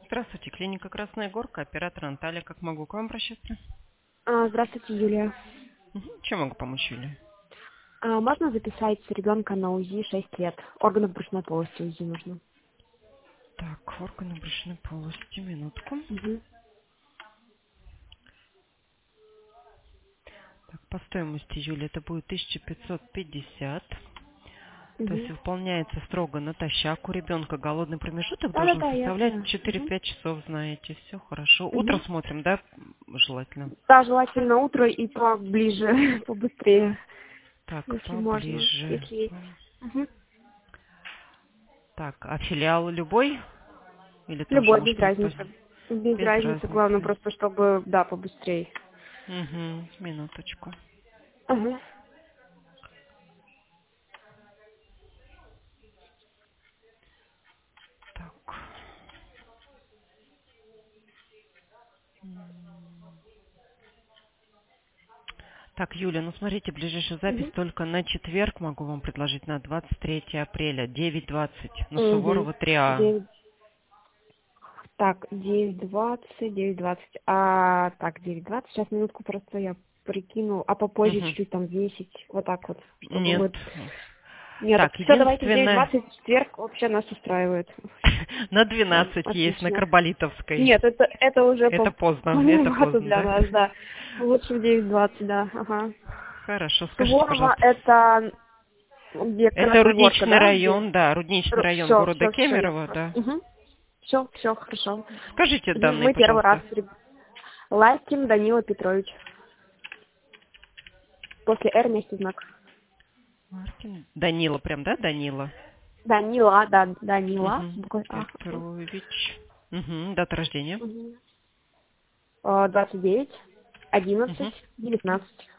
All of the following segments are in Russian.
Здравствуйте, клиника Красная Горка, оператор Наталья. Как могу к вам обращаться? Здравствуйте, Юлия. Чем могу помочь, Юлия? Можно записать ребенка на УЗИ 6 лет? Органов брюшной полости УЗИ нужно. Так, органы брюшной полости, минутку. Угу. Так, по стоимости, Юлия, это будет 1550. То есть Угу. выполняется строго натощак. У ребенка голодный промежуток должен Да, составлять ясно. Угу. 4-5 часов, знаете. Все хорошо. Утро Угу. смотрим, да, желательно? Да, желательно утро и поближе, побыстрее, Так, если можно. поближе. Если есть. Угу. Так, а филиал любой? Или тоже, Любой, может, без быть, разницы. Без без разницы, главное разницы? просто, чтобы, да, побыстрее. Угу, минуточку. Ага. Так. Так, Юля, ну смотрите, ближайшая запись Угу. только на четверг могу вам предложить, на 23 апреля, 9:20, на Угу. Суворова 3А. Так, 9:20. Так, 9:20. Сейчас минутку просто я прикину. А попозже Мгм. чуть-чуть там 10. Вот так вот, чтобы Нет. мы... Нет, Так, все, давайте в единственное, 9:20 в четверг вообще нас устраивает. на Да, 12 есть, на отлично. Карболитовской. Нет, это уже Это поздно, это поздновато поздно, для да? нас, да. Лучше в 9:20, да. Ага. Хорошо, скажите, Суворова пожалуйста. это где Это Красная Горка, Рудничный да? Где? район, да, Рудничный район Все, города все, все, я Кемерово, поняла. да. Угу. Все, хорошо. Скажите данные, Мы первый раз. пожалуйста. Ластин Данила Петрович. После «Р» вместе знак. Маркин. Данила прям, да, Данила? Данила, да, Данила. С Угу. буквой А. Петрович. Угу. Дата рождения. Угу. 29, 11, Угу. 19.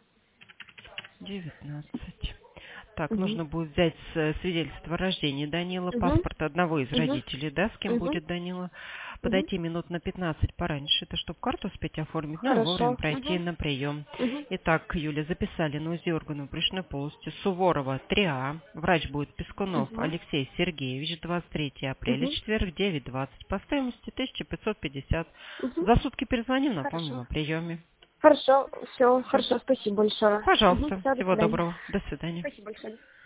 19. Так, Угу. нужно будет взять свидетельство о рождении Данила, Угу. паспорт одного из Угу. родителей, да, с кем Угу. будет Данила. Угу. Подойти минут на 15 пораньше, это чтобы карту успеть оформить, ну и вовремя Хорошо. пройти Угу. на прием. Угу. Итак, Юля, записали на УЗИ органов брюшной полости Суворова 3А. Врач будет Пискунов Угу. Алексей Сергеевич, 23 апреля, Угу. четверг, 9:20. По стоимости 1550. Угу. За сутки перезвоним, напомним Хорошо. о приеме. Хорошо, все, Все. хорошо, спасибо большое. Угу. Пожалуйста. Все, до Всего свидания. доброго. До свидания. Спасибо большое.